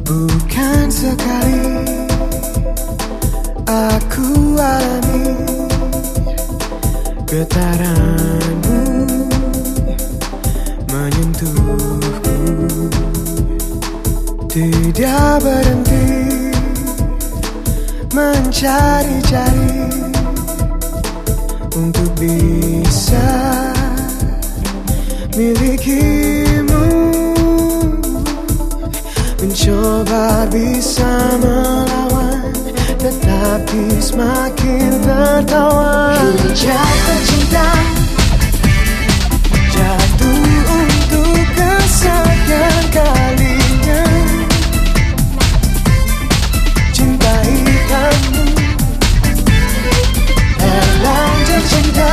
Bukan sekali aku alami getaranmu menyentuhku, tidak berhenti mencari-cari untuk bisa milikimu, mencoba bisa melawan, tetapi semakin tertawan. Jatuh cinta, jatuh untuk kesekian kalinya, cintai kamu, terlanjur cinta,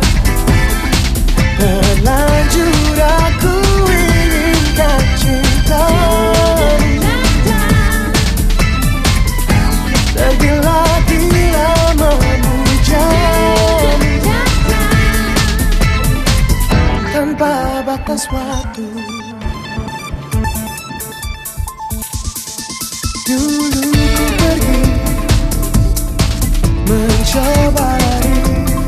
terlanjur aku inginkan cinta. Tergila-gila memujani tanpa batas waktu. Dulu ku pergi mencoba lari,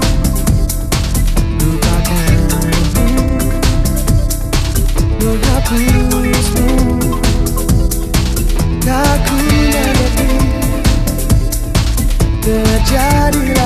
lupakanmu, menghapusmu, tak ku mengerti terjadi.